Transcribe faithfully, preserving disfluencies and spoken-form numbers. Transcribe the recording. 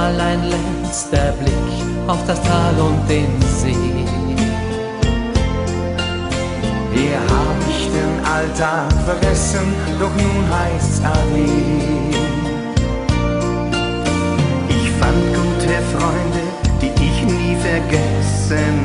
Mal ein letzter Blick auf das Tal und den See. Hier hab ich den Alltag vergessen, doch nun heißt's Ade. Ich fand gute Freunde, die ich nie vergessen